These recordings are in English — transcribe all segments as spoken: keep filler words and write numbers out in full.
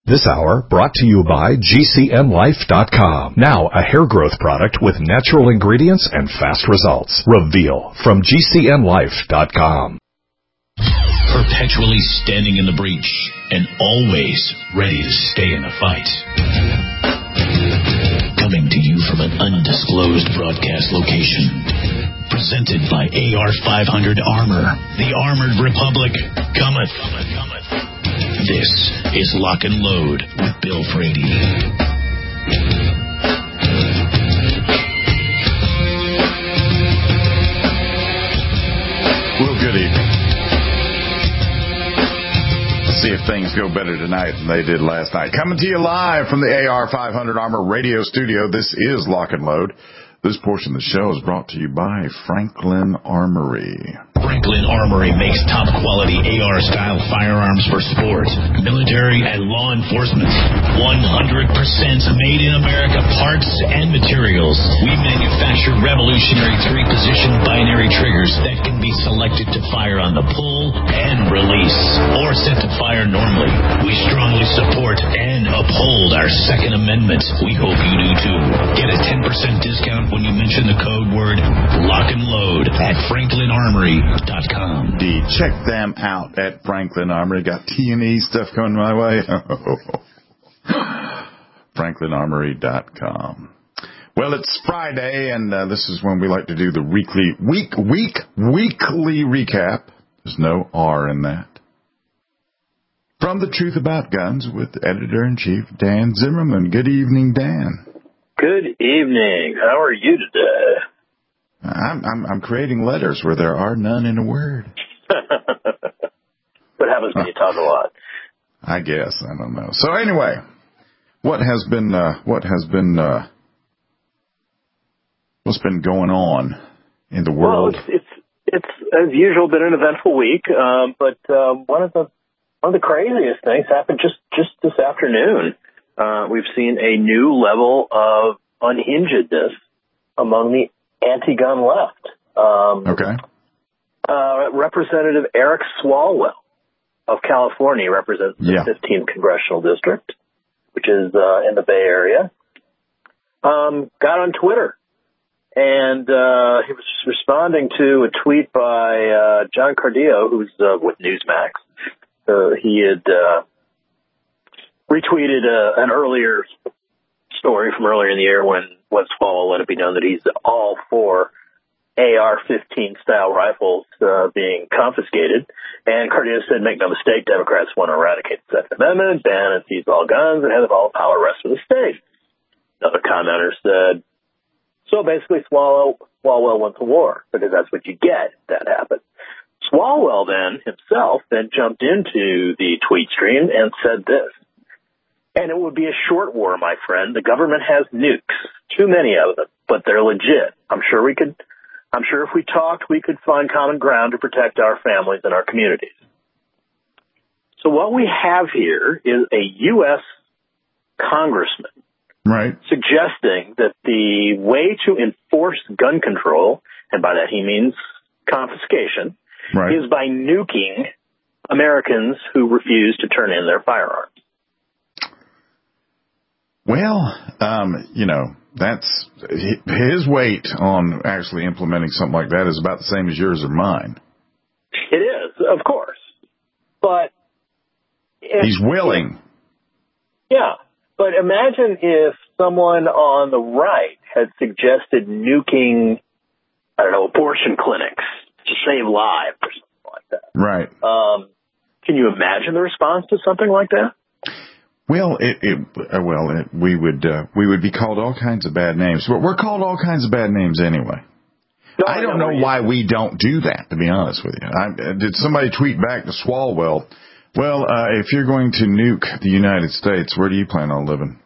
This hour brought to you by G C N Life dot com. Now a hair growth product with natural ingredients and fast results. Reveal from G C N Life dot com. Perpetually standing in the breach and always ready to stay in a fight. Coming to you from an undisclosed broadcast location. Presented by A R five hundred Armor. The Armored Republic cometh. cometh, cometh. This is Lock and Load with Bill Frady. Well, good evening. Let's see if things go better tonight than they did last night. Coming to you live from the A R five hundred Armor Radio Studio, this is Lock and Load. This portion of the show is brought to you by Franklin Armory. Franklin Armory makes top-quality A R-style firearms for sport, military, and law enforcement. one hundred percent made in America parts and materials. We manufacture revolutionary three-position binary triggers that can be selected to fire on the pull and release, or set to fire normally. We strongly support and uphold our Second Amendment. We hope you do too. Get a ten percent discount when you mention the code word Lock and Load at Franklin Armory dot com. Indeed. Check them out at Franklin Armory. Got T and E stuff coming my way. Franklin Armory dot com. Well, it's Friday, and uh, this is when we like to do the weekly, week, week, weekly recap. There's no R in that. From The Truth About Guns with Editor-in-Chief Dan Zimmerman. Good evening, Dan. Good evening. How are you today? I'm, I'm, I'm creating letters where there are none in a word. What happens when you talk a lot? I guess. I don't know. So anyway, what has been, uh, what has been, uh, what's been going on in the world? Well, it's, it's, it's as usual been an eventful week, um, but um, one of the one of the craziest things happened just, just this afternoon. Uh, we've seen a new level of unhingedness among the anti-gun left. Um, okay. Uh, Representative Eric Swalwell of California represents the yeah. fifteenth Congressional District, which is uh, in the Bay Area, um, got on Twitter, and uh, he was responding to a tweet by uh, John Cardillo, who's uh, with Newsmax. Uh, he had uh, retweeted uh, an earlier story from earlier in the year when, when Swalwell let it be known that he's all for A R fifteen style rifles uh, being confiscated. And Cardillo said, make no mistake, Democrats want to eradicate the Second Amendment, ban and seize all guns, and have all power rest for the state. Another commenter said, so basically Swalwell, Swalwell went to war, because that's what you get if that happened. Swalwell then himself then jumped into the tweet stream and said this. And it would be a short war, my friend. The government has nukes, too many of them, but they're legit. I'm sure we could, I'm sure if we talked, we could find common ground to protect our families and our communities. So what we have here is a U S congressman, right, suggesting that the way to enforce gun control, and by that he means confiscation, right, is by nuking Americans who refuse to turn in their firearms. Well, um, you know, that's his weight on actually implementing something like that is about the same as yours or mine. It is, of course. But if, he's willing. Yeah. But imagine if someone on the right had suggested nuking, I don't know, abortion clinics to save lives or something like that. Right. Um, can you imagine the response to something like that? Well, it, it uh, well, it, we would uh, we would be called all kinds of bad names, but we're called all kinds of bad names anyway. No, I don't know, know why we don't do that, to be honest with you. I, did somebody tweet back to Swalwell? Well, uh, if you're going to nuke the United States, where do you plan on living?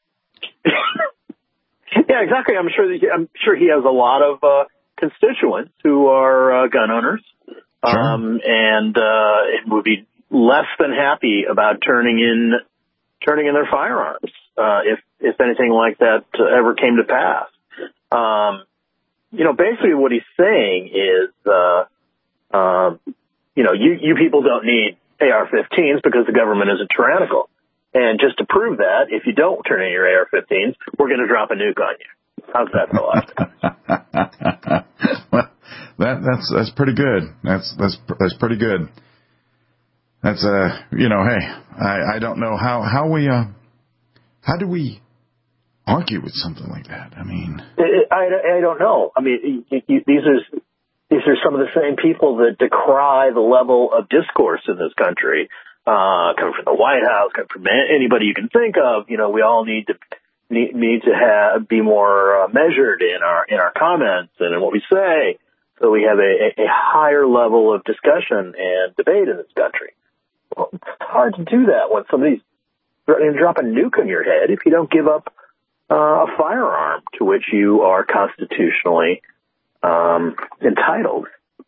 Yeah, exactly. I'm sure. That he, I'm sure he has a lot of uh, constituents who are uh, gun owners, sure. um, and uh, would be less than happy about turning in. turning in their firearms, uh, if, if anything like that uh, ever came to pass. Um, you know, basically what he's saying is, uh, uh, you know, you, you people don't need A R fifteens because the government isn't tyrannical. And just to prove that, if you don't turn in your A R fifteens, we're going to drop a nuke on you. How's that philosophy? Well, that that's that's pretty good. That's that's that's pretty good. That's uh, you know, hey, I, I don't know how how we uh, how do we argue with something like that? I mean, I, I don't know. I mean, you, you, these are these are some of the same people that decry the level of discourse in this country, uh, coming from the White House, coming from anybody you can think of. You know, we all need to need, need to have be more uh, measured in our in our comments and in what we say, so we have a, a higher level of discussion and debate in this country. Well, it's hard to do that when somebody's threatening to drop a nuke on your head if you don't give up Uh, a firearm to which you are constitutionally um, entitled.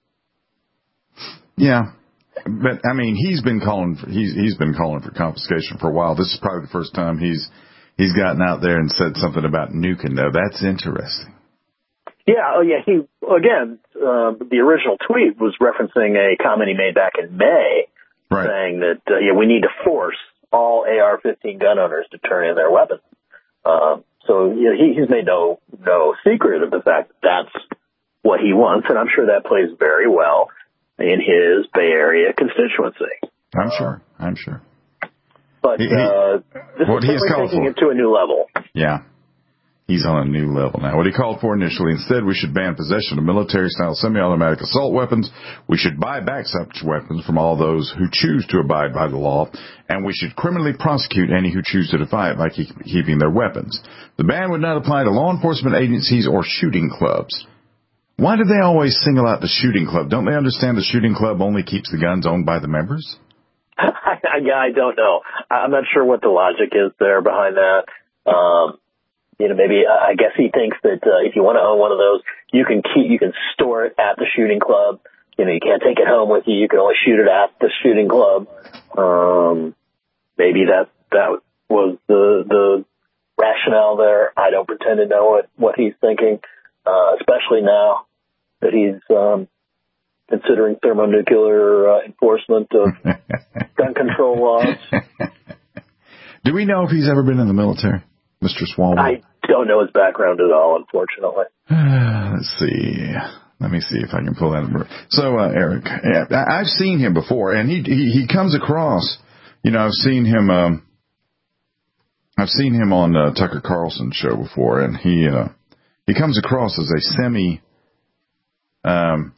Yeah, but I mean, he's been calling for he's he's been calling for confiscation for a while. This is probably the first time he's he's gotten out there and said something about nuking. Though that's interesting. Yeah, oh yeah. He again, uh, the original tweet was referencing a comment he made back in May, right, saying that uh, yeah, we need to force all A R fifteen gun owners to turn in their weapons. Um, So you know, he, he's made no no secret of the fact that that's what he wants, and I'm sure that plays very well in his Bay Area constituency. I'm sure. I'm sure. But he, uh, this what is he has called taking for. it to a new level. Yeah. He's on a new level now. What he called for initially, instead we should ban possession of military-style semi-automatic assault weapons. We should buy back such weapons from all those who choose to abide by the law, and we should criminally prosecute any who choose to defy it by keep, keeping their weapons. The ban would not apply to law enforcement agencies or shooting clubs. Why do they always single out the shooting club? Don't they understand the shooting club only keeps the guns owned by the members? Yeah, I don't know. I'm not sure what the logic is there behind that. Um, You know, maybe uh, I guess he thinks that uh, if you want to own one of those, you can keep, you can store it at the shooting club. You know, you can't take it home with you. You can only shoot it at the shooting club. Um, maybe that that was the the rationale there. I don't pretend to know what what he's thinking, uh, especially now that he's um, considering thermonuclear uh, enforcement of gun control laws. Do we know if he's ever been in the military, Mister Swalwell? I don't know his background at all, unfortunately. Let's see. Let me see if I can pull that up. So, uh, Eric, I've seen him before, and he, he he comes across. You know, I've seen him. Um, I've seen him on uh, Tucker Carlson's show before, and he uh, he comes across as a semi um,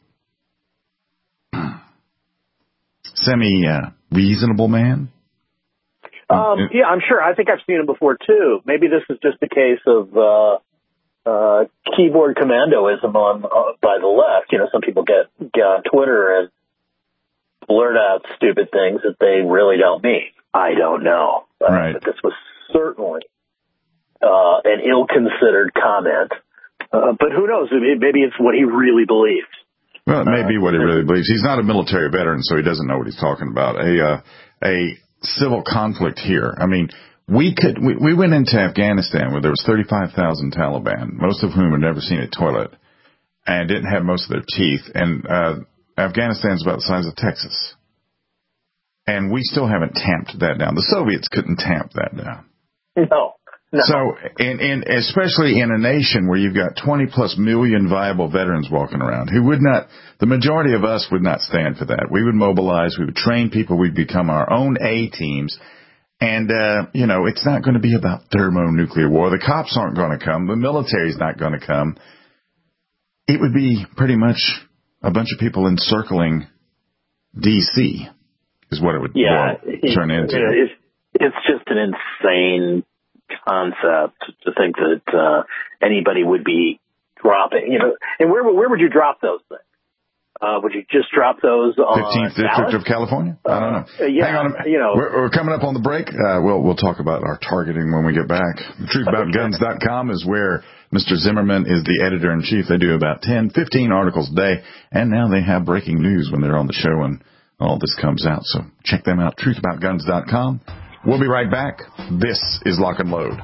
semi uh, reasonable man. Um, yeah, I'm sure. I think I've seen him before, too. Maybe this is just a case of uh, uh, keyboard commandoism on uh, by the left. You know, some people get, get on Twitter and blurt out stupid things that they really don't mean. I don't know. Uh, right. But this was certainly uh, an ill-considered comment. Uh, but who knows? Maybe it's what he really believes. Well, it may uh, be what he really believes. He's not a military veteran, so he doesn't know what he's talking about. A uh, a civil conflict here. I mean, we could we, we went into Afghanistan where there was thirty-five thousand Taliban, most of whom had never seen a toilet and didn't have most of their teeth. And uh, Afghanistan's about the size of Texas. And we still haven't tamped that down. The Soviets couldn't tamp that down. No. No. So, and, and especially in a nation where you've got twenty plus million viable veterans walking around who would not, the majority of us would not stand for that. We would mobilize, we would train people, we'd become our own A teams. And, uh, you know, it's not going to be about thermonuclear war. The cops aren't going to come. The military's not going to come. It would be pretty much a bunch of people encircling D C is what it would yeah, turn into. It's, it's just an insane concept to think that uh, anybody would be dropping, you know, and where where would you drop those things? Uh, would you just drop those on fifteenth District of California? I don't know. Uh, yeah, Hang on, you know, we're, we're coming up on the break. Uh, we'll we'll talk about our targeting when we get back. The truth about guns dot com is where Mister Zimmerman is the editor in chief. They do about ten, fifteen articles a day, and now they have breaking news when they're on the show and all this comes out. So check them out. truth about guns dot com. We'll be right back. This is Lock and Load.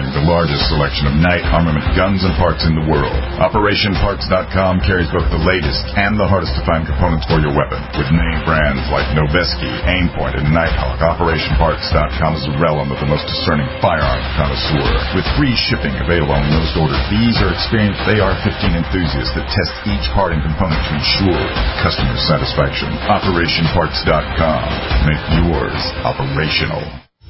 offering the largest selection of Knight armament guns and parts in the world. Operation Parts dot com carries both the latest and the hardest to find components for your weapon. With name brands like Noveske, Aimpoint, and Nighthawk, Operation Parts dot com is the realm of the most discerning firearms connoisseur. With free shipping available on most orders, these are experienced A R fifteen enthusiasts that test each part and component to ensure customer satisfaction. Operation Parts dot com. Make yours operational.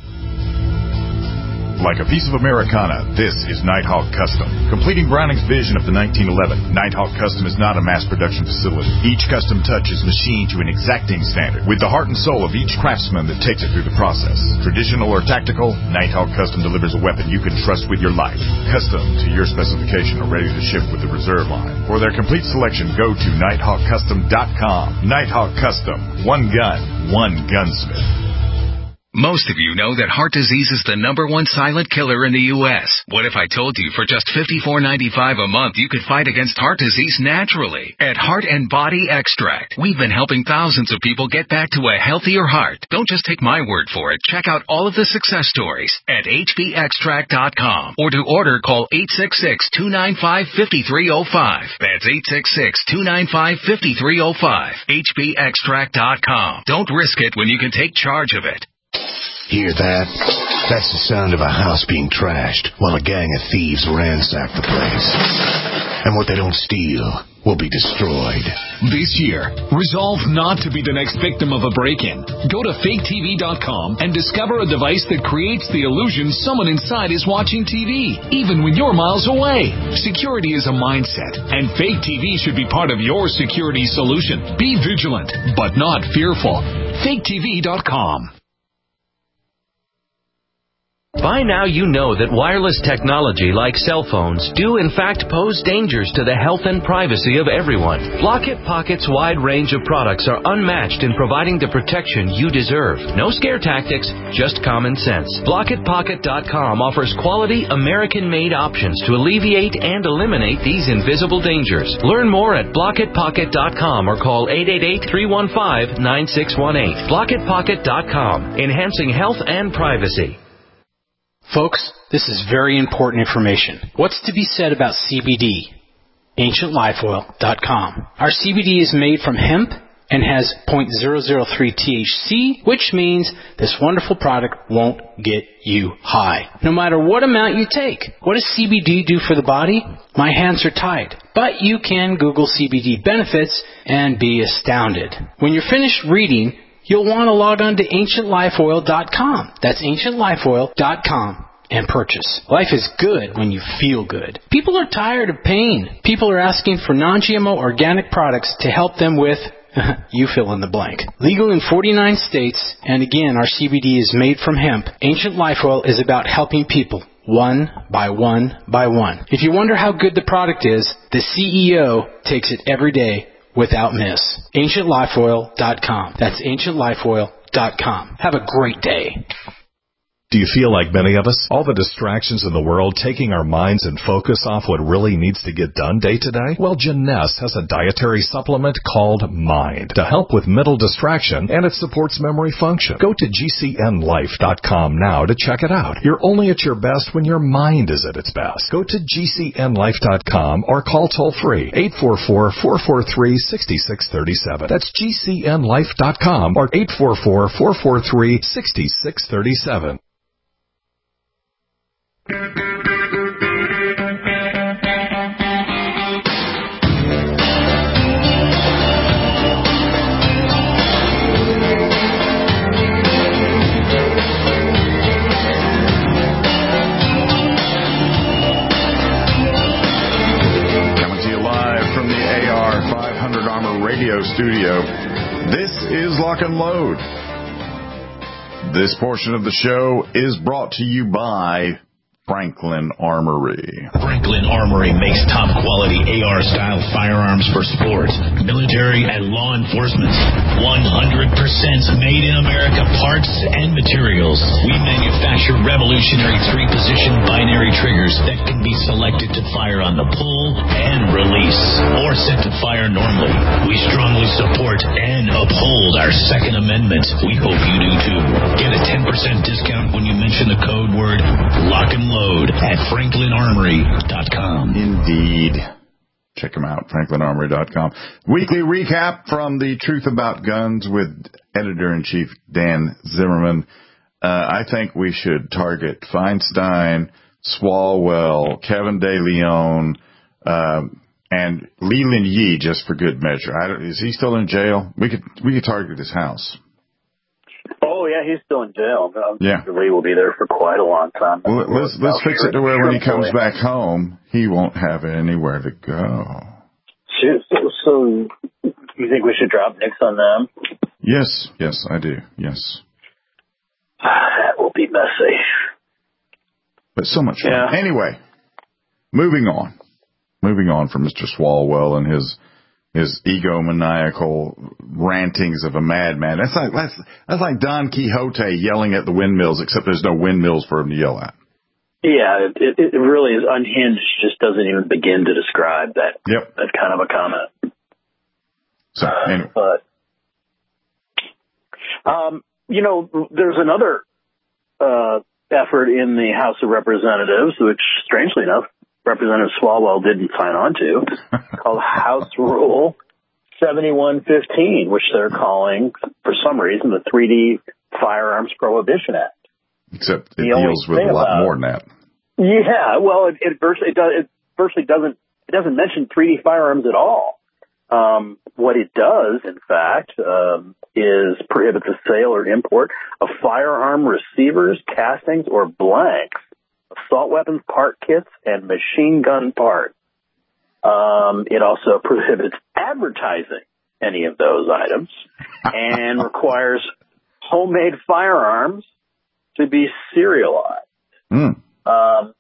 Like a piece of Americana, this is Nighthawk Custom. Completing Browning's vision of the nineteen eleven, Nighthawk Custom is not a mass production facility. Each custom touch is machined to an exacting standard, with the heart and soul of each craftsman that takes it through the process. Traditional or tactical, Nighthawk Custom delivers a weapon you can trust with your life. Custom to your specification or ready to ship with the reserve line. For their complete selection, go to Nighthawk Custom dot com. Nighthawk Custom. One gun, one gunsmith. Most of you know that heart disease is the number one silent killer in the U S What if I told you for just fifty-four ninety-five a month you could fight against heart disease naturally? At Heart and Body Extract, we've been helping thousands of people get back to a healthier heart. Don't just take my word for it. Check out all of the success stories at H B extract dot com, or to order, call eight six six, two nine five, five three zero five. That's eight six six, two nine five, five three zero five. H B extract dot com. Don't risk it when you can take charge of it. Hear that? That's the sound of a house being trashed while a gang of thieves ransack the place. And what they don't steal will be destroyed. This year, resolve not to be the next victim of a break-in. Go to fake T V dot com and discover a device that creates the illusion someone inside is watching T V, even when you're miles away. Security is a mindset, and Fake T V should be part of your security solution. Be vigilant, but not fearful. fake T V dot com. By now you know that wireless technology like cell phones do in fact pose dangers to the health and privacy of everyone. Blockit Pocket's wide range of products are unmatched in providing the protection you deserve. No scare tactics, just common sense. Blockit Pocket dot com offers quality American-made options to alleviate and eliminate these invisible dangers. Learn more at Blockit Pocket dot com or call eight eight eight, three one five, nine six one eight. Blockit Pocket dot com, enhancing health and privacy. Folks, this is very important information. What's to be said about C B D? Ancient Life Oil dot com. Our C B D is made from hemp and has zero point zero zero three T H C, which means this wonderful product won't get you high, no matter what amount you take. What does C B D do for the body? My hands are tied. But you can Google C B D benefits and be astounded. When you're finished reading, you'll want to log on to Ancient Life Oil dot com. That's Ancient Life Oil dot com and purchase. Life is good when you feel good. People are tired of pain. People are asking for non G M O organic products to help them with, you fill in the blank. Legal in forty-nine states, and again, our C B D is made from hemp. Ancient Life Oil is about helping people one by one by one. If you wonder how good the product is, the C E O takes it every day without miss. Ancient Life Oil dot com. That's Ancient Life Oil dot com. Have a great day. Do you feel like many of us? All the distractions in the world taking our minds and focus off what really needs to get done day to day? Well, Jeunesse has a dietary supplement called Mind to help with mental distraction, and it supports memory function. Go to G C N life dot com now to check it out. You're only at your best when your mind is at its best. Go to G C N life dot com or call toll-free eight four four, four four three, six six three seven. That's G C N life dot com or eight four four, four four three, six six three seven. Radio studio. This is Lock and Load. This portion of the show is brought to you by Franklin Armory. Franklin Armory makes top quality A R style firearms for sports, military, and law enforcement. one hundred percent made in America parts and materials. We manufacture revolutionary three position binary triggers that can be selected to fire on the pull and release. release or set to fire normally. We strongly support and uphold our Second Amendment. We hope you do too. Get a ten percent discount when you mention the code word lock and load at franklin armory dot com. Indeed. Check them out, franklin armory dot com. Weekly recap from the Truth About Guns with Editor-in-Chief Dan Zimmerman. Uh, I think we should target Feinstein, Swalwell, Kevin De Leon, uh, and Leland Yee just for good measure. I don't, is he still in jail? We could we could target his house. Oh yeah, he's still in jail. Yeah, Lee will be there for quite a long time. Well, let's let's fix it to where when he comes back home, he won't have anywhere to go. Shoot, so, so you think we should drop Nix on them? Yes, yes, I do. Yes, that will be messy, but so much fun. Yeah. Anyway, moving on, moving on from Mister Swalwell and his. His egomaniacal rantings of a madman. That's like that's that's like Don Quixote yelling at the windmills, except there's no windmills for him to yell at. Yeah, it, it really is unhinged. Just doesn't even begin to describe that. Yep. That kind of a comment. So anyway, but um, you know, there's another uh, effort in the House of Representatives, which, strangely enough, Representative Swalwell didn't sign on to, called House Rule seventy-one fifteen, which they're calling, for some reason, the three D Firearms Prohibition Act. Except it deals with a lot more than that. Yeah, well, it, it virtually it does. It virtually doesn't. It doesn't mention three D firearms at all. Um, what it does, in fact, um, is prohibit the sale or import of firearm receivers, castings, or blanks, assault weapons part kits, and machine gun parts. Um, it also prohibits advertising any of those items and requires homemade firearms to be serialized. Mm. Um,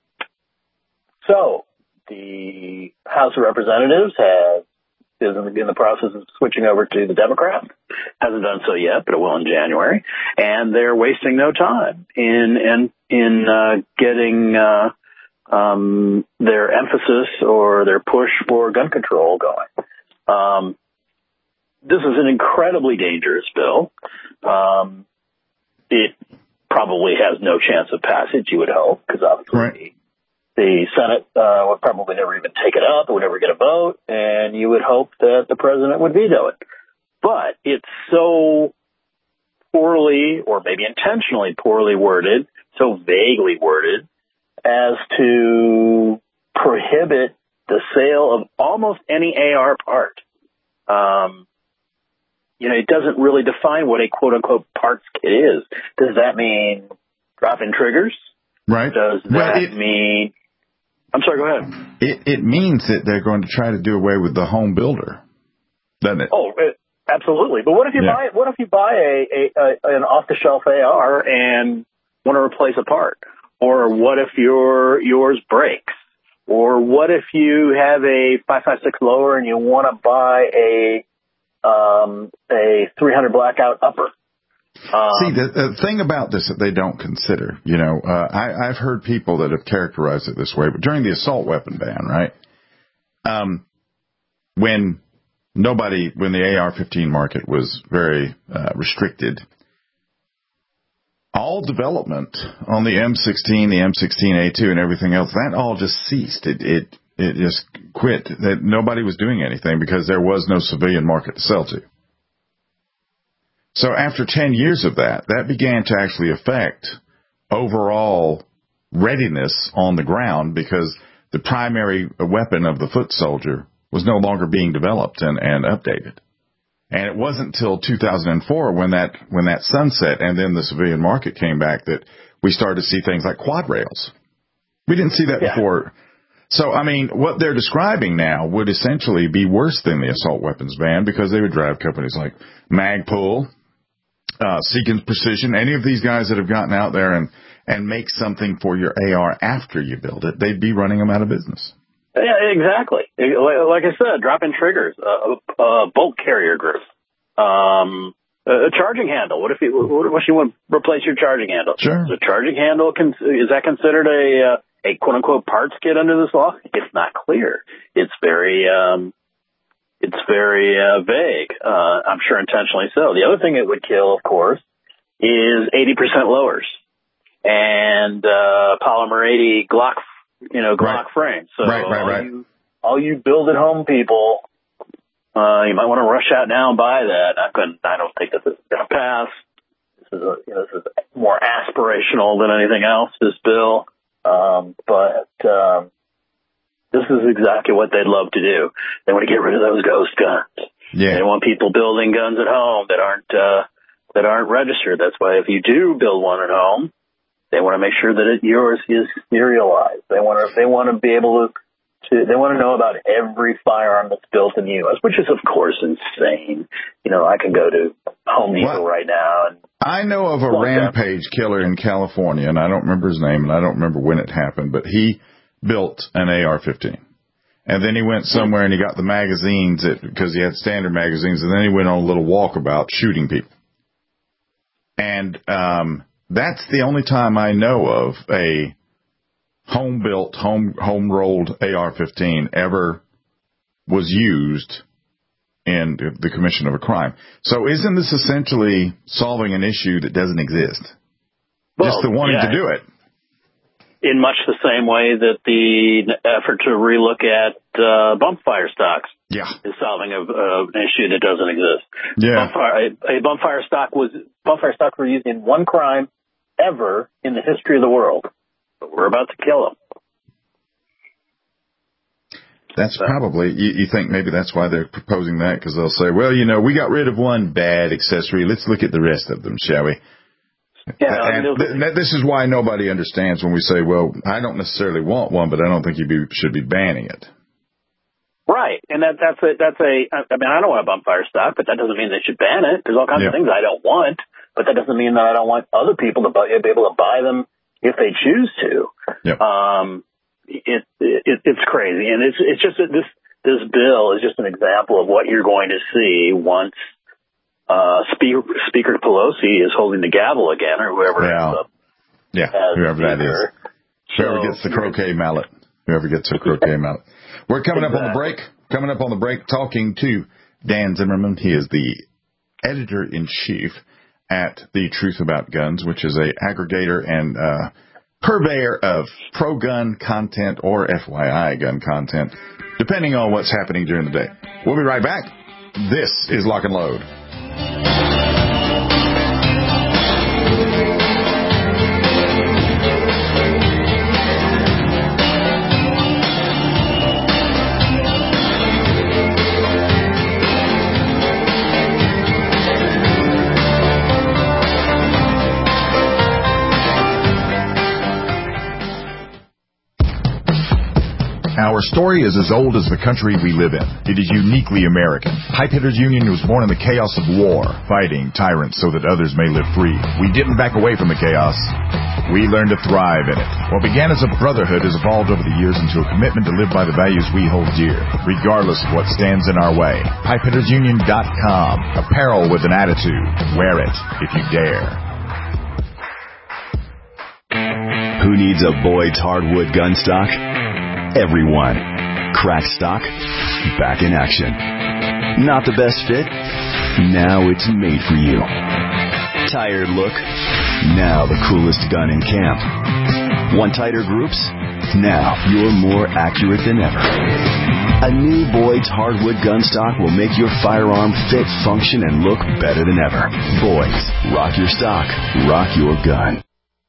so the House of Representatives has is in the process of switching over to the Democrats. Hasn't done so yet, but it will in January. And they're wasting no time in in in uh, getting uh, um, their emphasis or their push for gun control going. Um, this is an incredibly dangerous bill. Um, it probably has no chance of passage, you would hope, because obviously right. the Senate uh, would probably never even take it up, it would never get a vote, and you would hope that the president would veto it. But it's so poorly, or maybe intentionally poorly worded, so vaguely worded, as to prohibit the sale of almost any A R part. Um, you know, it doesn't really define what a quote-unquote parts kit is. Does that mean drop-in triggers? Right. Does that well, it, mean... I'm sorry, go ahead. It, it means that they're going to try to do away with the home builder, doesn't it? Oh, it, absolutely. But what if you yeah. buy what if you buy a, a, a an off-the-shelf A R and want to replace a part? Or what if your yours breaks? Or what if you have a five five six lower and you want to buy a um, a three hundred blackout upper? Um, See, the, the thing about this that they don't consider, you know, uh, I, I've heard people that have characterized it this way, but during the assault weapon ban, right, um, when nobody, when the A R fifteen market was very uh, restricted, all development on the M sixteen, the M sixteen A two, and everything else, that all just ceased. It it it just quit. That nobody was doing anything because there was no civilian market to sell to. So after ten years of that, that began to actually affect overall readiness on the ground because the primary weapon of the foot soldier was no longer being developed and, and updated. And it wasn't until two thousand four when that when that sunset and then the civilian market came back that we started to see things like quad rails. We didn't see that yeah. before. So, I mean, what they're describing now would essentially be worse than the assault weapons ban because they would drive companies like Magpul, Uh, Seekins Precision, any of these guys that have gotten out there and, and make something for your A R after you build it, they'd be running them out of business. Yeah, exactly. Like I said, drop-in triggers, uh, uh, bolt carrier group, um, a charging handle. What if you, what if you want to replace your charging handle? Sure. Is a charging handle, is that considered a, a quote-unquote parts kit under this law? It's not clear. It's very, um, it's very uh, vague. Uh, I'm sure intentionally so. The other thing it would kill, of course, is eighty percent lowers and uh, polymer eighty Glock, you know, Glock right. frames. So right, right, all right. you, all you build-at-home people, uh, you might want to rush out now and buy that. I couldn't. I don't think that this is going to pass. This is a, you know, this is more aspirational than anything else. This bill. Um, but, um, this is exactly what they'd love to do. They want to get rid of those ghost guns. Yeah. They want people building guns at home that aren't, uh, that aren't registered. That's why if you do build one at home, they want to make sure that it, yours is serialized. They want to, they want to be able to, to, they want to know about every firearm that's built in the U S, which is of course insane. You know, I can go to Home Depot right now and I know of a rampage killer in California, and I don't remember his name, and I don't remember when it happened, but he built an A R fifteen. And then he went somewhere and he got the magazines at, because he had standard magazines, and then he went on a little walkabout shooting people. And um, that's the only time I know of a home-built, home, home-rolled A R fifteen ever was used in the commission of a crime. So isn't this essentially solving an issue that doesn't exist? Well, just the wanting yeah. to do it. In much the same way that the effort to relook at uh, bump fire stocks yeah. is solving a, uh, an issue that doesn't exist. Yeah. Bump fire, a, a bump fire stock was bump fire stocks were used in one crime ever in the history of the world. But we're about to kill them. That's probably, you, you think maybe that's why they're proposing that, because they'll say, well, you know, we got rid of one bad accessory. Let's look at the rest of them, shall we? Yeah, and th- th- this is why nobody understands when we say, well, I don't necessarily want one, but I don't think you be, should be banning it. Right. And that, that's a, that's a, I mean, I don't want a bump fire stock, but that doesn't mean they should ban it. There's all kinds yeah. of things I don't want, but that doesn't mean that I don't want other people to buy, be able to buy them if they choose to. Yep. Um, It, it it's crazy, and it's it's just this this bill is just an example of what you're going to see once uh, Speaker Speaker Pelosi is holding the gavel again, or whoever. Yeah, ends up yeah, whoever that is, whoever so, gets the croquet mallet, whoever gets the croquet mallet. We're coming exactly. up on the break. Coming up on the break, talking to Dan Zimmerman. He is the editor in chief at The Truth About Guns, which is a aggregator and uh, purveyor of pro-gun content or F Y I gun content, depending on what's happening during the day. We'll be right back. This is Lock and Load. Our story is as old as the country we live in. It is uniquely American. Pipe Hitters Union was born in the chaos of war, fighting tyrants so that others may live free. We didn't back away from the chaos. We learned to thrive in it. What began as a brotherhood has evolved over the years into a commitment to live by the values we hold dear, regardless of what stands in our way. Pipe Hitters Union dot com. Apparel with an attitude. Wear it if you dare. Who needs a Boyd's hardwood gun stock? Everyone. Crack stock, back in action. Not the best fit? Now it's made for you. Tired look? Now the coolest gun in camp. Want tighter groups? Now you're more accurate than ever. A new Boyd's hardwood gun stock will make your firearm fit, function, and look better than ever. Boyd's. Rock your stock. Rock your gun.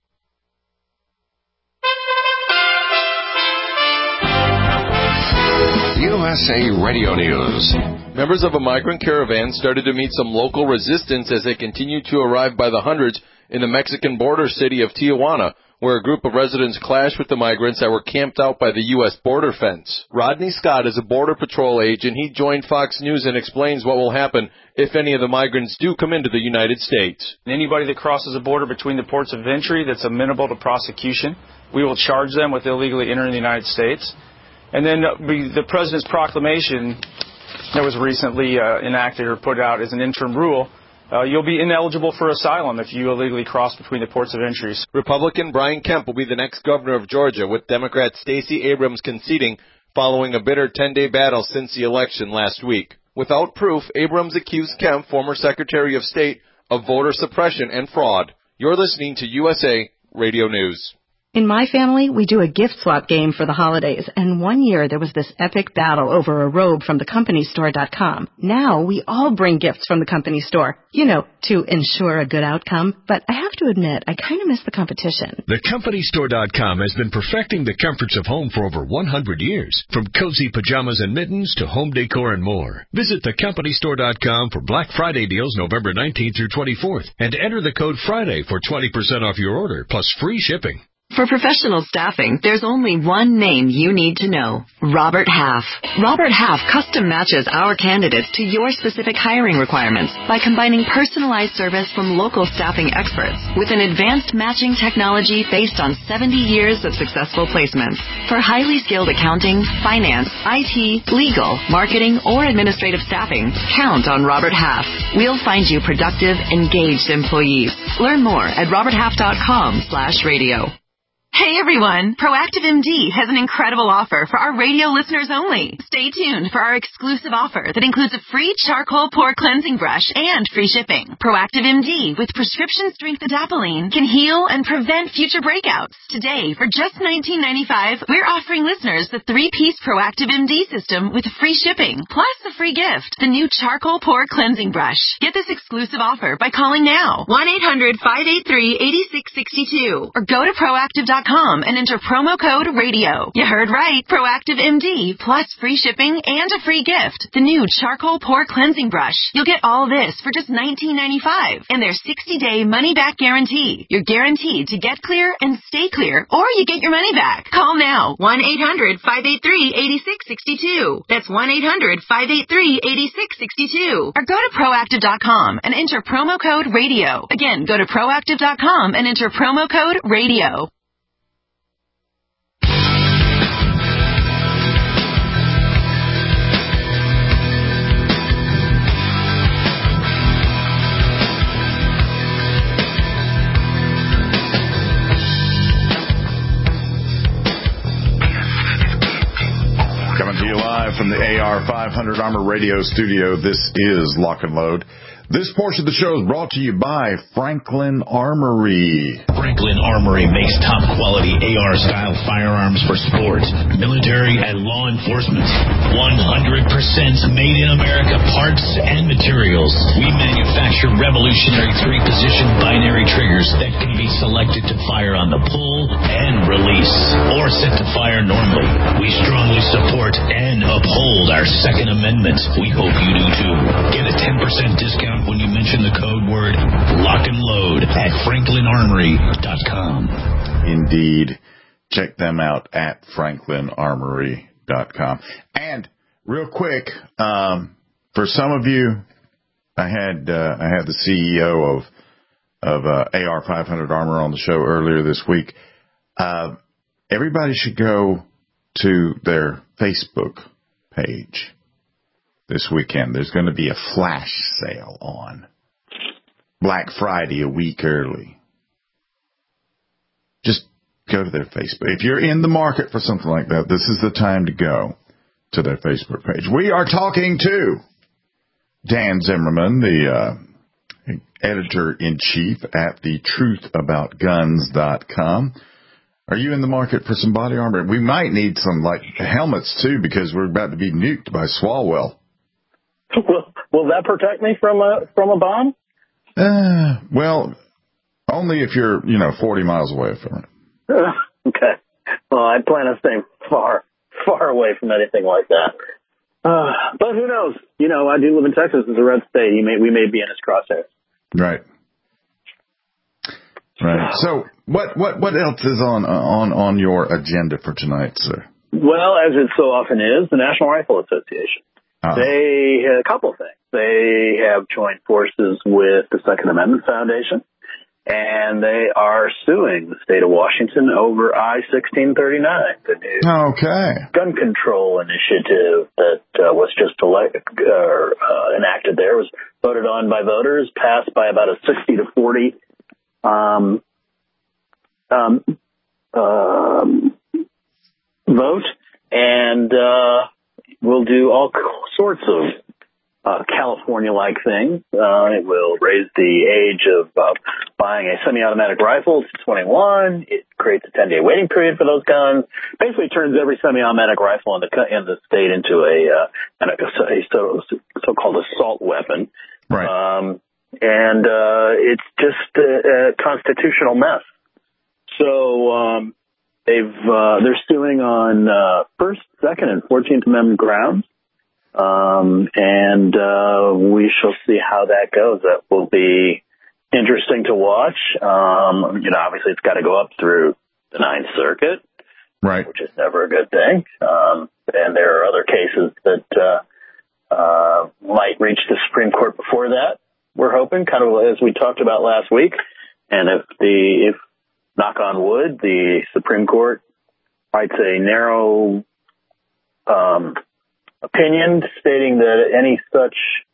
U S A Radio News. Members of a migrant caravan started to meet some local resistance as they continued to arrive by the hundreds in the Mexican border city of Tijuana, where a group of residents clashed with the migrants that were camped out by the U S border fence. Rodney Scott is a Border Patrol agent. He joined Fox News and explains what will happen if any of the migrants do come into the United States. Anybody that crosses a border between the ports of entry that's amenable to prosecution, we will charge them with illegally entering the United States. And then the President's proclamation that was recently uh, enacted or put out as an interim rule uh, you'll be ineligible for asylum if you illegally cross between the ports of entry. Republican Brian Kemp will be the next governor of Georgia, with Democrat Stacey Abrams conceding following a bitter ten-day battle since the election last week. Without proof, Abrams accused Kemp, former Secretary of State, of voter suppression and fraud. You're listening to U S A Radio News. In my family, we do a gift swap game for the holidays, and one year there was this epic battle over a robe from the company store dot com. Now we all bring gifts from the company store, you know, to ensure a good outcome. But I have to admit, I kind of miss the competition. The company store dot com has been perfecting the comforts of home for over one hundred years, from cozy pajamas and mittens to home decor and more. Visit the company store dot com for Black Friday deals November nineteenth through twenty-fourth, and enter the code Friday for twenty percent off your order, plus free shipping. For professional staffing, there's only one name you need to know: Robert Half. Robert Half custom matches our candidates to your specific hiring requirements by combining personalized service from local staffing experts with an advanced matching technology based on seventy years of successful placements. For highly skilled accounting, finance, I T, legal, marketing, or administrative staffing, count on Robert Half. We'll find you productive, engaged employees. Learn more at robert half dot com slash radio. Hey everyone, Proactive M D has an incredible offer for our radio listeners only. Stay tuned for our exclusive offer that includes a free charcoal pore cleansing brush and free shipping. Proactive M D with prescription strength adapalene can heal and prevent future breakouts. Today, for just nineteen ninety-five dollars, we're offering listeners the three-piece Proactive M D system with free shipping, plus a free gift, the new charcoal pore cleansing brush. Get this exclusive offer by calling now, one eight hundred, five eight three, eight six six two, or go to proactive dot com and enter promo code radio. You heard right. Proactive M D plus free shipping and a free gift, the new charcoal pore cleansing brush. You'll get all this for just nineteen ninety-five dollars and their sixty-day money-back guarantee. You're guaranteed to get clear and stay clear, or you get your money back. Call now, one eight hundred, five eight three, eight six six two. That's one eight hundred, five eight three, eight six six two. Or go to proactive dot com and enter promo code radio. Again, go to proactive dot com and enter promo code radio. Coming to you live from the A R five hundred Armor Radio studio, this is Lock and Load. This portion of the show is brought to you by Franklin Armory. Franklin Armory makes top-quality A R-style firearms for sport, military, and law enforcement. one hundred percent made in America parts and materials. We manufacture revolutionary three-position binary triggers that can be selected to fire on the pull and release, or set to fire normally. We strongly support and uphold our Second Amendment. We hope you do too. Get a ten percent discount when you mention the code word Lock and Load at franklin armory dot com. Indeed. Check them out at franklin armory dot com. And real quick, um, for some of you, I had uh, I had the C E O of of uh, A R five hundred Armor on the show earlier this week. Uh, everybody should go to their Facebook page this weekend. There's going to be a flash sale on Black Friday a week early. Just go to their Facebook. If you're in the market for something like that, this is the time to go to their Facebook page. We are talking to Dan Zimmerman, the uh, editor-in-chief at the truth about guns dot com. Are you in the market for some body armor? We might need some, like, helmets, too, because we're about to be nuked by Swalwell. Will, will that protect me from a from a bomb? Uh, well, only if you're, you know, forty miles away from it. Uh, okay. Well, I plan on staying far, far away from anything like that. Uh, but who knows? You know, I do live in Texas. It's a red state. You may, we may be in its crosshairs. Right. Right. So, what what what else is on on on your agenda for tonight, sir? Well, as it so often is, the National Rifle Association. Uh-huh. They, a couple things. They have joined forces with the Second Amendment Foundation, and they are suing the state of Washington over I sixteen thirty-nine, the new okay. gun control initiative that uh, was just elect, uh, uh, enacted there. It was voted on by voters, passed by about a sixty to forty um, um, um, vote, and uh, we'll do all sorts of uh, California-like things. Uh, it will raise the age of uh, buying a semi-automatic rifle to twenty-one. It creates a ten-day waiting period for those guns. Basically, turns every semi-automatic rifle in the in the state into a, uh, an, a so, so-called assault weapon. Right. Um, and uh, it's just a, a constitutional mess. So um, they've uh, they're suing on uh, First, Second, and Fourteenth Amendment grounds. Um, and, uh, we shall see how that goes. That will be interesting to watch. Um, you know, obviously it's got to go up through the Ninth Circuit. Right. Which is never a good thing. Um, and there are other cases that, uh, uh, might reach the Supreme Court before that. We're hoping, kind of as we talked about last week. And if the, if, knock on wood, the Supreme Court writes a narrow, um, opinion stating that any such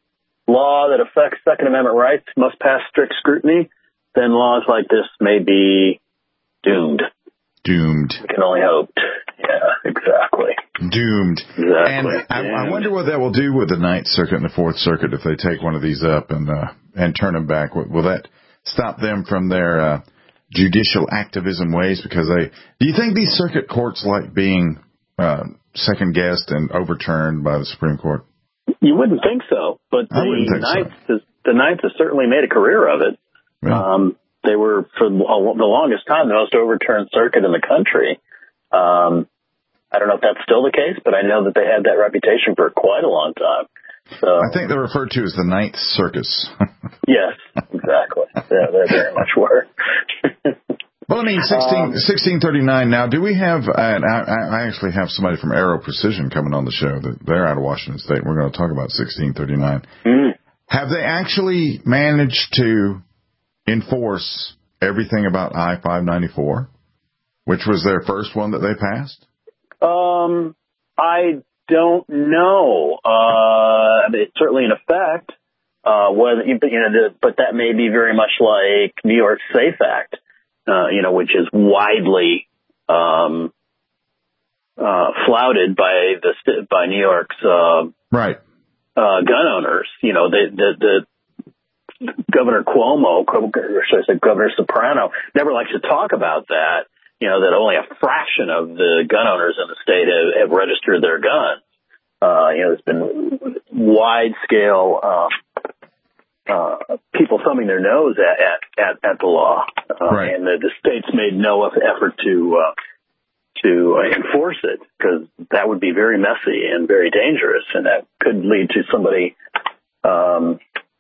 law that affects Second Amendment rights must pass strict scrutiny, then laws like this may be doomed. Doomed. We can only hope. Yeah, exactly. Doomed. Exactly. And I, I wonder what that will do with the Ninth Circuit and the Fourth Circuit if they take one of these up and uh, and turn them back. Will that stop them from their uh, judicial activism ways? Because they, do you think these circuit courts like being uh, second-guessed and overturned by the Supreme Court? You wouldn't think so, but the Ninth, so. has, the Ninth has certainly made a career of it. Yeah. Um, they were, for the longest time, the most overturned circuit in the country. Um, I don't know if that's still the case, but I know that they had that reputation for quite a long time. So I think they're referred to as the Ninth Circus. Yes, exactly. Yeah, they very much were. Well, I mean, sixteen, um, sixteen thirty-nine. Now, do we have, uh, I, I actually have somebody from Aero Precision coming on the show. That they're out of Washington State. We're going to talk about sixteen thirty-nine. Mm. Have they actually managed to enforce everything about I five ninety-four, which was their first one that they passed? Um, I don't know. Uh, it's certainly in effect. Uh, whether, you know, the, but that may be very much like New York's SAFE Act. Uh, you know, which is widely um, uh, flouted by the by New York's uh, right uh, gun owners. You know, the, the the Governor Cuomo, or should I say Governor Soprano, never likes to talk about that. You know, that only a fraction of the gun owners in the state have, have registered their guns. Uh, you know, there's been wide scale. Uh, Uh, people thumbing their nose at at, at, at the law, uh, right. and the, the state's made no effort to uh, to enforce it because that would be very messy and very dangerous, and that could lead to somebody um,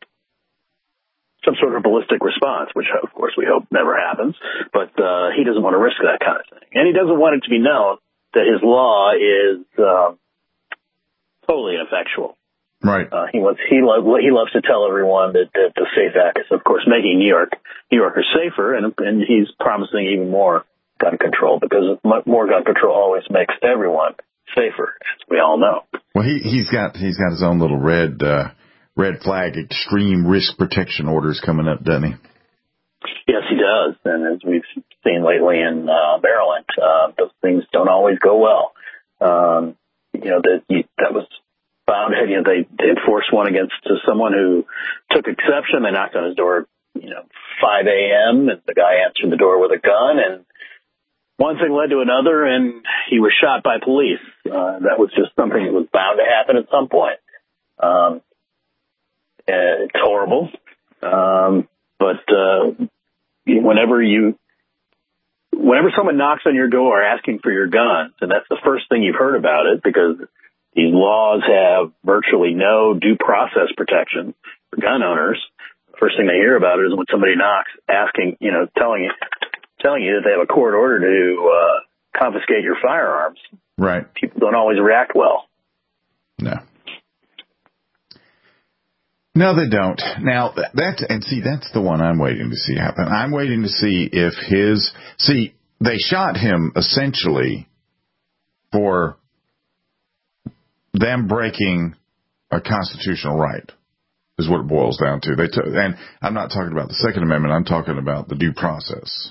some sort of ballistic response, which of course we hope never happens. But uh, he doesn't want to risk that kind of thing, and he doesn't want it to be known that his law is uh, totally ineffectual. Right. Uh, he wants he loves he loves to tell everyone that, that the SAFE Act is, of course, making New York New Yorkers safer, and and he's promising even more gun control because more gun control always makes everyone safer, as we all know. Well, he he's got he's got his own little red uh, red flag extreme risk protection orders coming up, doesn't he? Yes, he does, and as we've seen lately in uh, Maryland, uh, those things don't always go well. Um, you know that that was. Found, you know, they, they enforced one against someone who took exception. They knocked on his door, you know, five a.m. and the guy answered the door with a gun, and one thing led to another, and he was shot by police. Uh, that was just something that was bound to happen at some point. Um, and it's horrible, um, but uh, whenever you, whenever someone knocks on your door asking for your gun, and that's the first thing you've heard about it because these laws have virtually no due process protection for gun owners. The first thing they hear about it is when somebody knocks, asking, you know, telling you, telling you that they have a court order to uh, confiscate your firearms. Right. People don't always react well. No. No, they don't. Now, that's, and see, that's the one I'm waiting to see happen. I'm waiting to see if his, see, they shot him essentially for them breaking a constitutional right. is what it boils down to. They t- and I'm not talking about the Second Amendment. I'm talking about the due process.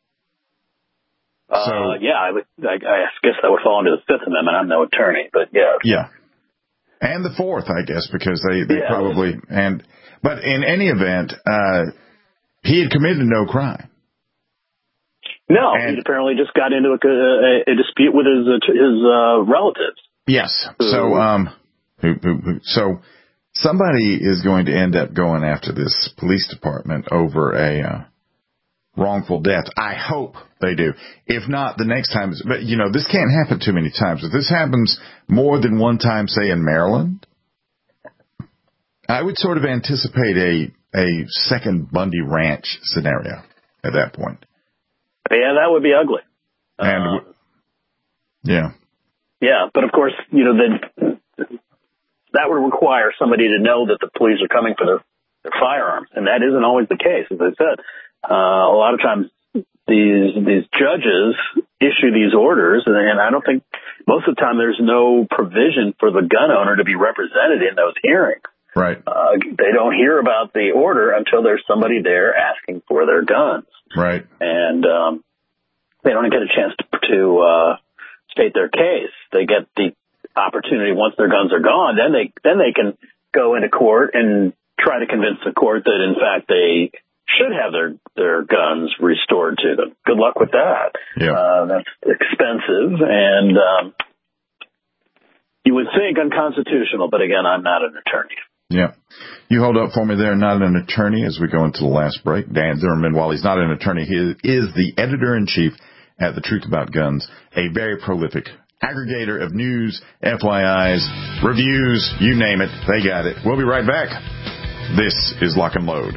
Uh, so, yeah, I, would, I, I guess that would fall under the Fifth Amendment. I'm no attorney, but yeah. Yeah. And the Fourth, I guess, because they, they yeah. probably, and, but in any event, uh, he had committed no crime. No, and, he apparently just got into a, a, a dispute with his, his, uh, relatives. Yes. So, um, who, who, who, so somebody is going to end up going after this police department over a, uh, wrongful death. I hope they do. If not, the next time, but you know, this can't happen too many times. If this happens more than one time, say in Maryland, I would sort of anticipate a, a second Bundy Ranch scenario at that point. Yeah, that would be ugly. And, uh, yeah. Yeah, but of course, you know, then that would require somebody to know that the police are coming for their, their firearms, and that isn't always the case, as I said. Uh, a lot of times these these judges issue these orders, and, and I don't think most of the time there's no provision for the gun owner to be represented in those hearings. Right. Uh, they don't hear about the order until there's somebody there asking for their guns. Right. And um, they don't get a chance to, to uh, state their case. They get the opportunity once their guns are gone. Then they then they can go into court and try to convince the court that in fact they should have their, their guns restored to them. Good luck with that. Yeah. Uh, that's expensive, and um, you would think unconstitutional, but again, I'm not an attorney. Yeah. You hold up for me there, not an attorney, as we go into the last break. Dan Zimmerman, while he's not an attorney, he is the editor-in-chief at The Truth About Guns, a very prolific aggregator of news, F Y Is, reviews, you name it, they got it. We'll be right back. This is Lock and Load.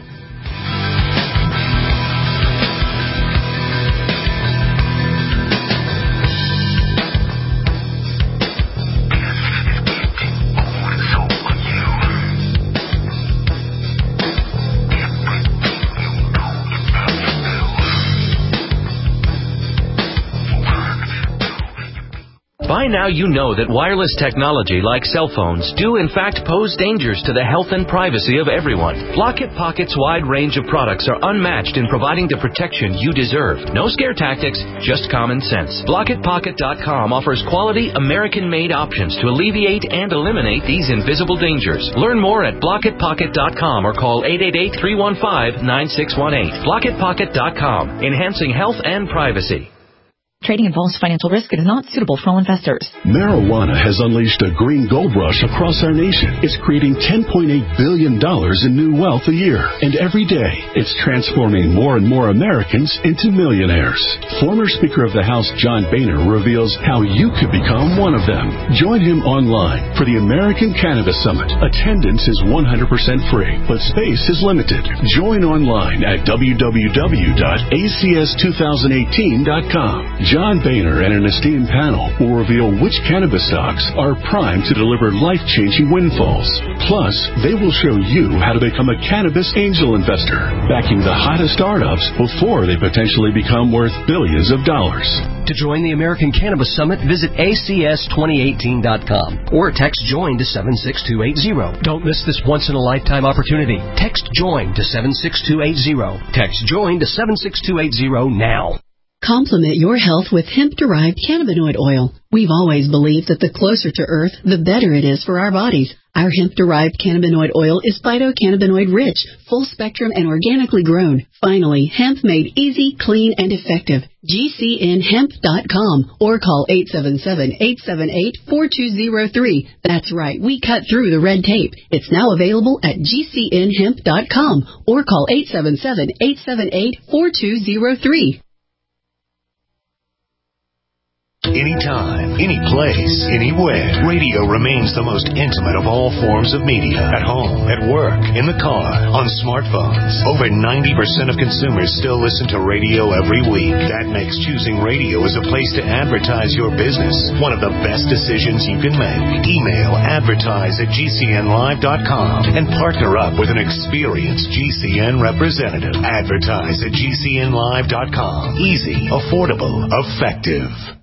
By now you know that wireless technology like cell phones do in fact pose dangers to the health and privacy of everyone. Blockit Pocket's wide range of products are unmatched in providing the protection you deserve. No scare tactics, just common sense. Blockit Pocket dot com offers quality American-made options to alleviate and eliminate these invisible dangers. Learn more at Blockit Pocket dot com or call eight eight eight, three one five, nine six one eight. Blockit Pocket dot com, enhancing health and privacy. Trading involves financial risk. It is not suitable for all investors. Marijuana has unleashed a green gold rush across our nation. It's creating ten point eight billion dollars in new wealth a year. And every day, it's transforming more and more Americans into millionaires. Former Speaker of the House John Boehner reveals how you could become one of them. Join him online for the American Cannabis Summit. Attendance is one hundred percent free, but space is limited. Join online at w w w dot a c s twenty eighteen dot com. John Boehner and an esteemed panel will reveal which cannabis stocks are primed to deliver life-changing windfalls. Plus, they will show you how to become a cannabis angel investor, backing the hottest startups before they potentially become worth billions of dollars. To join the American Cannabis Summit, visit a c s twenty eighteen dot com or text JOIN to seven six two eight zero. Don't miss this once-in-a-lifetime opportunity. Text JOIN to seven six two eight zero. Text JOIN to seven six two eight zero now. Complement your health with hemp-derived cannabinoid oil. We've always believed that the closer to Earth, the better it is for our bodies. Our hemp-derived cannabinoid oil is phytocannabinoid-rich, full-spectrum, and organically grown. Finally, hemp made easy, clean, and effective. G C N hemp dot com or call eight seven seven, eight seven eight, four two zero three. That's right, we cut through the red tape. It's now available at G C N hemp dot com or call eight seven seven, eight seven eight, four two zero three. Anytime, any place, anywhere. Radio remains the most intimate of all forms of media. At home, at work, in the car, on smartphones. Over ninety percent of consumers still listen to radio every week. That makes choosing radio as a place to advertise your business one of the best decisions you can make. Email advertise at G C N live dot com and partner up with an experienced G C N representative. Advertise at G C N live dot com. Easy, affordable, effective.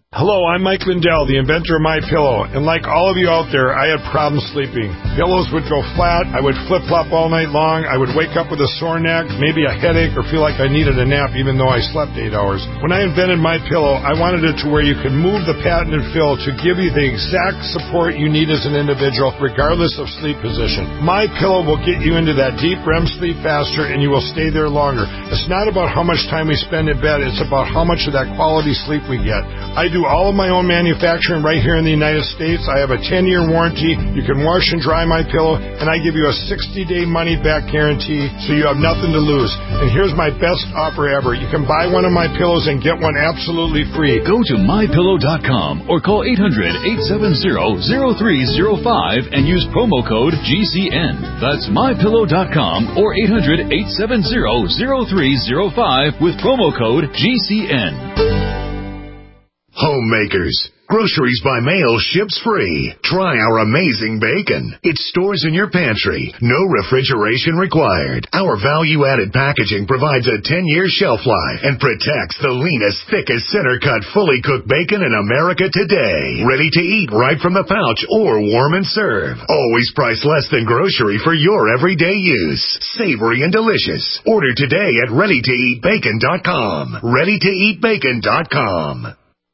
Hello, I'm Mike Lindell, the inventor of MyPillow, and like all of you out there, I had problems sleeping. Pillows would go flat, I would flip-flop all night long, I would wake up with a sore neck, maybe a headache, or feel like I needed a nap even though I slept eight hours. When I invented MyPillow, I wanted it to where you could move the patented fill to give you the exact support you need as an individual, regardless of sleep position. MyPillow will get you into that deep R E M sleep faster, and you will stay there longer. It's not about how much time we spend in bed, it's about how much of that quality sleep we get. I do all of my own manufacturing right here in the United States. I have a ten-year warranty. You can wash and dry my pillow, and I give you a sixty-day money-back guarantee, so you have nothing to lose. And here's my best offer ever. You can buy one of my pillows and get one absolutely free. Go to my pillow dot com or call eight hundred, eight seven zero, zero three zero five and use promo code G C N. That's my pillow dot com or eight hundred, eight seven zero, zero three zero five with promo code G C N. Homemakers. Groceries by mail ships free. Try our amazing bacon. It stores in your pantry. No refrigeration required. Our value-added packaging provides a ten-year shelf life and protects the leanest, thickest, center-cut, fully cooked bacon in America today. Ready to eat right from the pouch or warm and serve. Always priced less than grocery for your everyday use. Savory and delicious. Order today at ready to eat bacon dot com. ready to eat bacon dot com.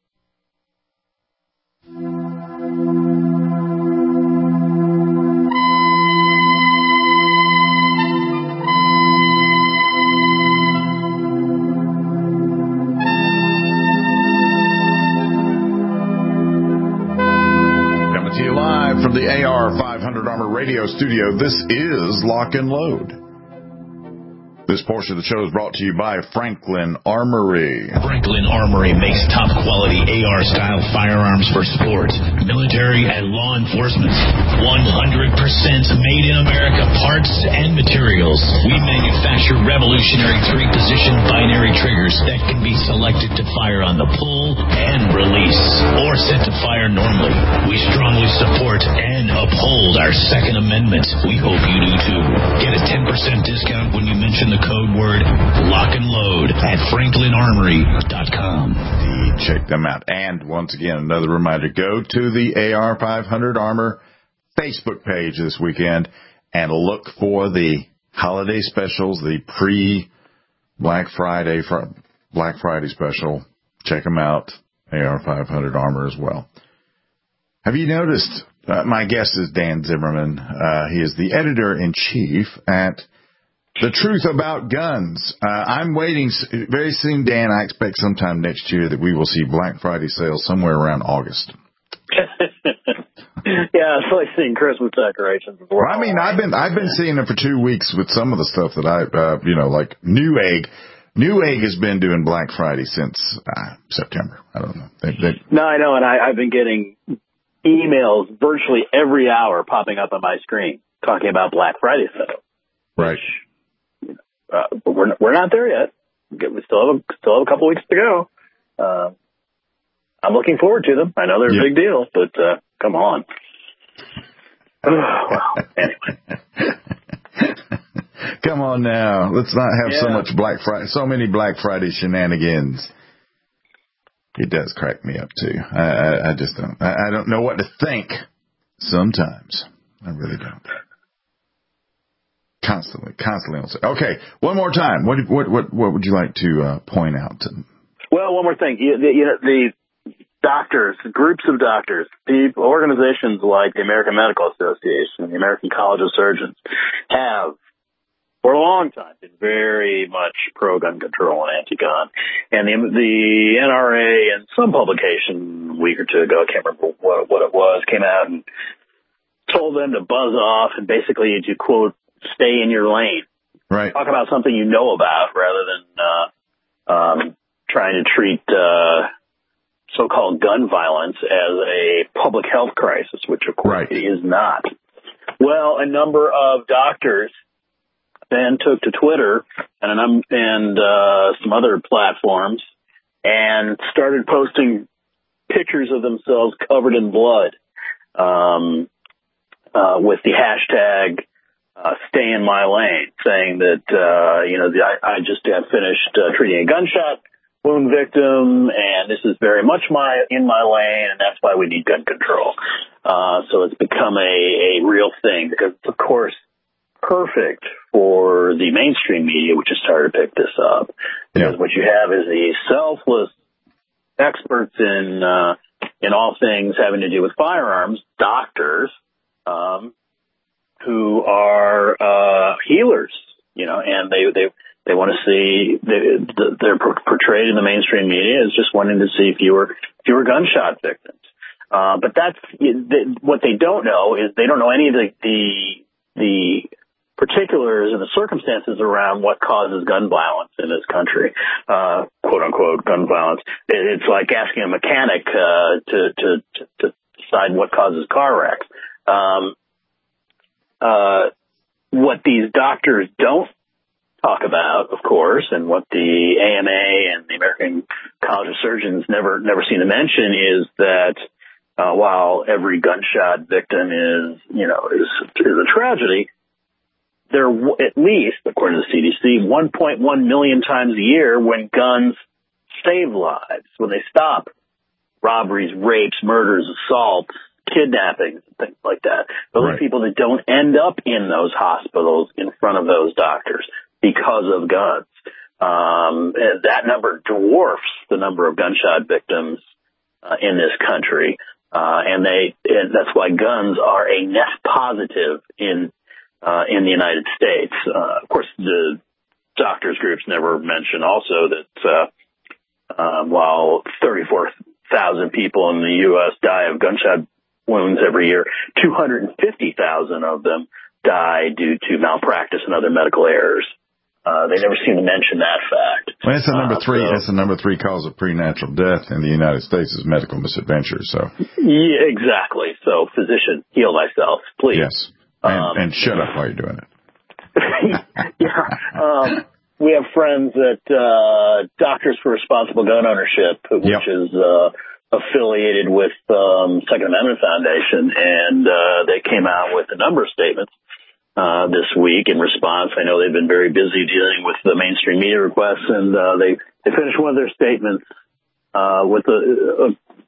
From the A R five hundred Armor Radio Studio, this is Lock and Load. This portion of the show is brought to you by Franklin Armory. Franklin Armory makes top-quality A R-style firearms for sport, military, and law enforcement. one hundred percent made in America parts and materials. We manufacture revolutionary three-position binary triggers that can be selected to fire on the pull and release, or set to fire normally. We strongly support and uphold our Second Amendment. We hope you do too. Get a ten percent discount when you mention the code word Lock and Load at franklin armory dot com. Check them out. And once again, another reminder, go to the A R five hundred Armor Facebook page this weekend and look for the holiday specials, the pre-Black Friday Black Friday special. Check them out. A R five hundred Armor as well. Have you noticed, uh, my guest is Dan Zimmerman. Uh, he is the editor-in-chief at The Truth About Guns. Uh, I'm waiting very soon, Dan. I expect sometime next year that we will see Black Friday sales somewhere around August. Yeah, it's like seeing Christmas decorations. Well, I mean, I've been I've been seeing them for two weeks with some of the stuff that I, uh, you know, like Newegg. Newegg has been doing Black Friday since uh, September. I don't know. They, they, no, I know, and I, I've been getting emails virtually every hour popping up on my screen talking about Black Friday stuff. Right. Which, uh, we're we're not there yet. We still have a, still have a couple weeks to go. Uh, I'm looking forward to them. I know they're a yeah. big deal, but uh, come on. Well, anyway. Come on now. Let's not have yeah. so much Black Friday, so many Black Friday shenanigans. It does crack me up too. I, I, I just don't. I, I don't know what to think. Sometimes I really don't. Constantly, constantly on set. Okay, one more time. What what what what would you like to uh, point out? To well, one more thing. You, the, you know, the doctors, groups of doctors, the organizations like the American Medical Association, the American College of Surgeons, have for a long time been very much pro-gun control and anti-gun. And the the N R A and some publication a week or two ago, I can't remember what what it was, came out and told them to buzz off and basically to quote, stay in your lane. Right. Talk about something you know about rather than uh, um, trying to treat uh, so-called gun violence as a public health crisis, which, of course, right. it is not. Well, a number of doctors then took to Twitter and um, and uh, some other platforms and started posting pictures of themselves covered in blood um, uh, with the hashtag Uh, stay in my lane, saying that, uh, you know, the, I, I just got finished uh, treating a gunshot wound victim, and this is very much my in my lane, and that's why we need gun control. Uh, so it's become a, a real thing because, of course, perfect for the mainstream media, which has started to pick this up. Because yeah. what you have is these selfless experts in uh, in all things having to do with firearms, doctors, um, who are uh, healers, you know, and they they they want to see they, they're portrayed in the mainstream media as just wanting to see fewer fewer gunshot victims. Uh, but that's what they don't know is they don't know any of the the, the particulars and the circumstances around what causes gun violence in this country, uh, quote unquote gun violence. It's like asking a mechanic uh, to, to to decide what causes car wrecks. Um, uh, what these doctors don't talk about, of course, and what the A M A and the American College of Surgeons never never seem to mention is that uh, while every gunshot victim is, you know, is is a tragedy, there are at least, according to the C D C, one point one million times a year when guns save lives, when they stop robberies, rapes, murders, assaults, kidnappings, things like that. Those right. are people that don't end up in those hospitals in front of those doctors because of guns. Um, that number dwarfs the number of gunshot victims uh, in this country. Uh, and they, and that's why guns are a net positive in, uh, in the United States. Uh, of course, the doctors groups never mention also that, uh, uh, while thirty-four thousand people in the U S die of gunshot wounds every year, two hundred fifty thousand of them die due to malpractice and other medical errors. Uh, they never seem to mention that fact. Well, that's the number uh, three. So, that's the number three cause of prenatal death in the United States is medical misadventure. So, yeah, exactly. So, physician, heal thyself, please. Yes, and, um, and shut up while you're doing it. yeah, um, we have friends at uh, Doctors for Responsible Gun Ownership, which yep. is uh, affiliated with um, Second Amendment Foundation, and uh, they came out with a number of statements Uh, this week in response. I know they've been very busy dealing with the mainstream media requests, and uh, they, they finished one of their statements uh, with a, a,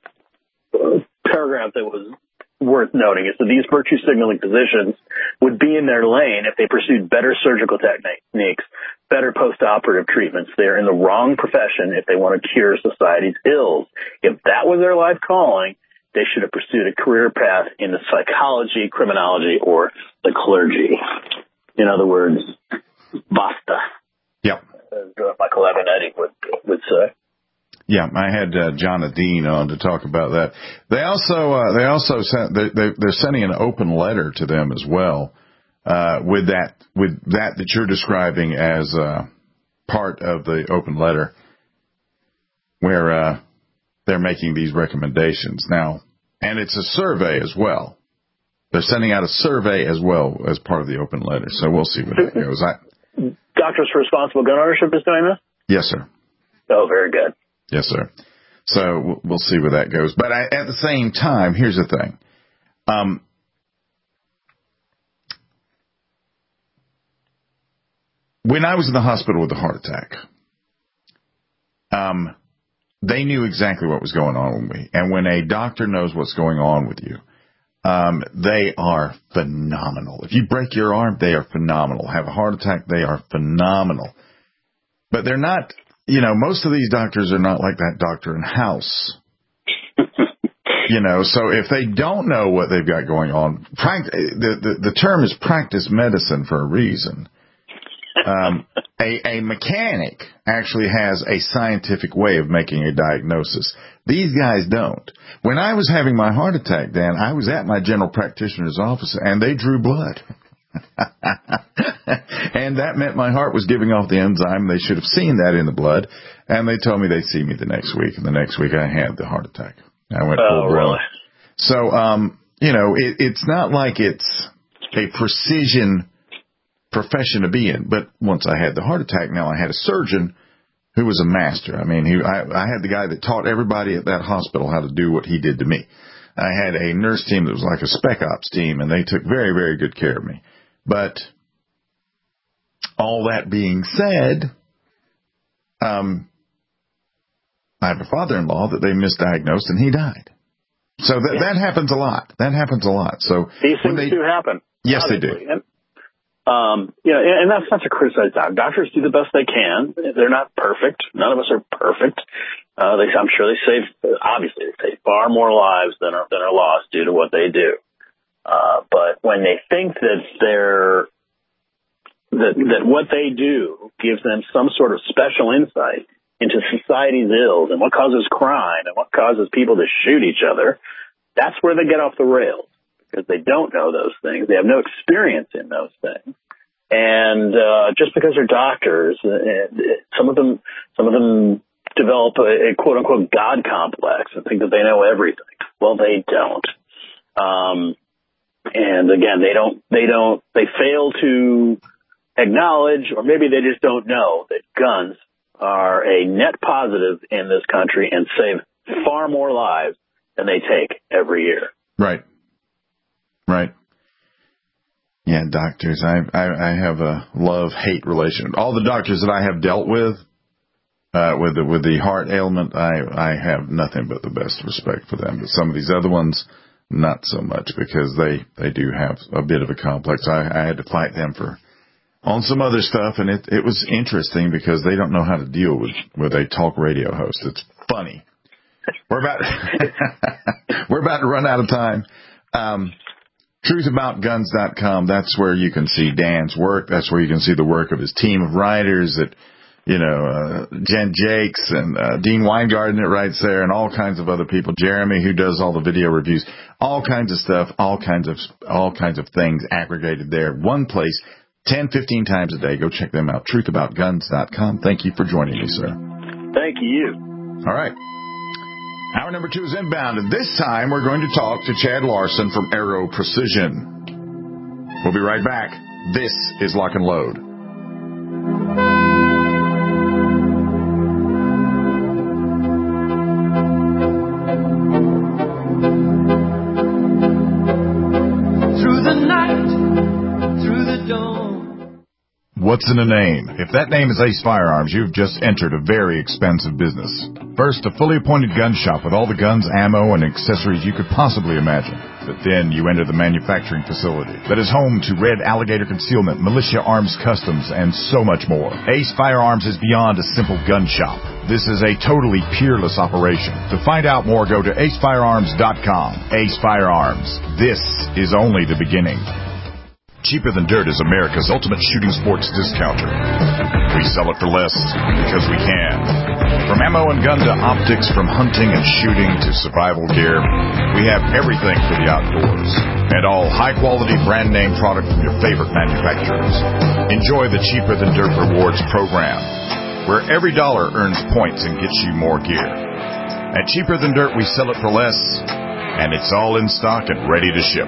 a paragraph that was worth noting. It said these virtue signaling positions would be in their lane if they pursued better surgical techniques, better post-operative treatments. They're in the wrong profession if they want to cure society's ills. If that was their life calling, they should have pursued a career path in the psychology, criminology, or the clergy. In other words, basta. Yep. As uh, Michael Avenatti would, would say. Yeah, I had uh, John Adine on to talk about that. They also uh, they also sent they, they, they're sending an open letter to them as well uh, with that with that that you're describing as uh, part of the open letter, where uh, they're making these recommendations now. And it's a survey as well. They're sending out a survey as well as part of the open letter. So we'll see where that goes. I, Doctors for Responsible Gun Ownership is doing this? Yes, sir. Oh, very good. Yes, sir. So we'll see where that goes. But I, at the same time, here's the thing. Um, when I was in the hospital with a heart attack, um, they knew exactly what was going on with me. And when a doctor knows what's going on with you, um, they are phenomenal. If you break your arm, they are phenomenal. Have a heart attack, they are phenomenal. But they're not, you know, most of these doctors are not like that doctor in House. You know, so if they don't know what they've got going on, pract- the, the, the term is practice medicine for a reason. Um, a, a mechanic actually has a scientific way of making a diagnosis. These guys don't. When I was having my heart attack, Dan, I was at my general practitioner's office, and they drew blood. And that meant my heart was giving off the enzyme. They should have seen that in the blood. And they told me they'd see me the next week. And the next week I had the heart attack. I went full oh, blown. Really? So, um, you know, it, it's not like it's a precision profession to be in. But once I had the heart attack, now I had a surgeon who was a master. I mean, he, I, I had the guy that taught everybody at that hospital how to do what he did to me. I had a nurse team that was like a spec ops team, and they took very, very good care of me. But all that being said, um, I have a father-in-law that they misdiagnosed, and he died. So that, that happens a lot. That happens a lot. So these things they, do happen. Yes, obviously. they do. And, um, yeah, and that's not to criticize doctors. Doctors do the best they can. They're not perfect. None of us are perfect. Uh, they, I'm sure they save, obviously, they save far more lives than are, than are lost due to what they do. Uh, but when they think that they're, that, that what they do gives them some sort of special insight into society's ills and what causes crime and what causes people to shoot each other, that's where they get off the rails, because they don't know those things. They have no experience in those things. And uh, just because they're doctors, uh, some of them, some of them develop a, a quote unquote God complex and think that they know everything. Well, they don't. Um, and again, they don't, they don't, they fail to acknowledge, or maybe they just don't know, that guns are a net positive in this country and save far more lives than they take every year. Right. Right. Yeah, doctors. I I, I have a love-hate relationship. All the doctors that I have dealt with, uh, with the, with the heart ailment, I I have nothing but the best respect for them. But some of these other ones, not so much, because they, they do have a bit of a complex. I, I had to fight them for on some other stuff, and it, it was interesting because they don't know how to deal with, with a talk radio host. It's funny. We're about we're about to run out of time. Um, truth about guns dot com, that's where you can see Dan's work. That's where you can see the work of his team of writers that, you know, uh, Jen Jakes and uh, Dean Weingarten that writes there, and all kinds of other people. Jeremy, who does all the video reviews, all kinds of stuff, all kinds of all kinds of things aggregated there. One place. ten, fifteen times a day. Go check them out. truth about guns dot com. Thank you for joining me, sir. Thank you. All right. Hour number two is inbound, and this time we're going to talk to Chad Larson from Aero Precision. We'll be right back. This is Lock and Load. Through the night, through the dawn. What's in a name? If that name is Ace Firearms, you've just entered a very expensive business. First, a fully appointed gun shop with all the guns, ammo, and accessories you could possibly imagine. But then you enter the manufacturing facility that is home to Red Alligator Concealment, Militia Arms Customs, and so much more. Ace Firearms is beyond a simple gun shop. This is a totally peerless operation. To find out more, go to ace firearms dot com. Ace Firearms. This is only the beginning. Cheaper Than Dirt is America's ultimate shooting sports discounter. We sell it for less because we can. From ammo and gun to optics, from hunting and shooting to survival gear, we have everything for the outdoors. And all high-quality brand-name product from your favorite manufacturers. Enjoy the Cheaper Than Dirt Rewards program, where every dollar earns points and gets you more gear. At Cheaper Than Dirt, we sell it for less, and it's all in stock and ready to ship.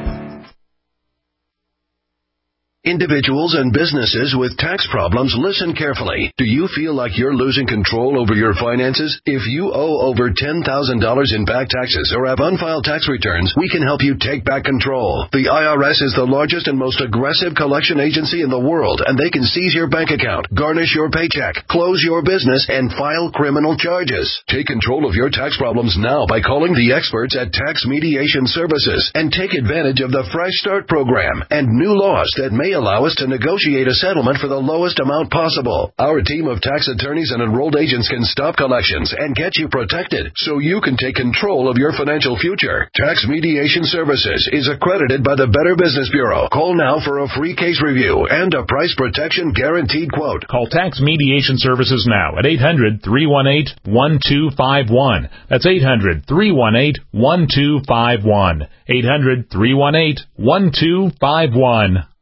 Individuals and businesses with tax problems, listen carefully. Do you feel like you're losing control over your finances? If you owe over ten thousand dollars in back taxes or have unfiled tax returns, we can help you take back control. The I R S is the largest and most aggressive collection agency in the world, and they can seize your bank account, garnish your paycheck, close your business, and file criminal charges. Take control of your tax problems now by calling the experts at Tax Mediation Services and take advantage of the Fresh Start program and new laws that may allow us to negotiate a settlement for the lowest amount possible. Our team of tax attorneys and enrolled agents can stop collections and get you protected so you can take control of your financial future. Tax Mediation Services is accredited by the Better Business Bureau. Call now for a free case review and a price protection guaranteed quote. Call Tax Mediation Services now at eight hundred, three one eight, one two five one. That's eight hundred, three one eight, one two five one. eight hundred, three one eight, one two five one.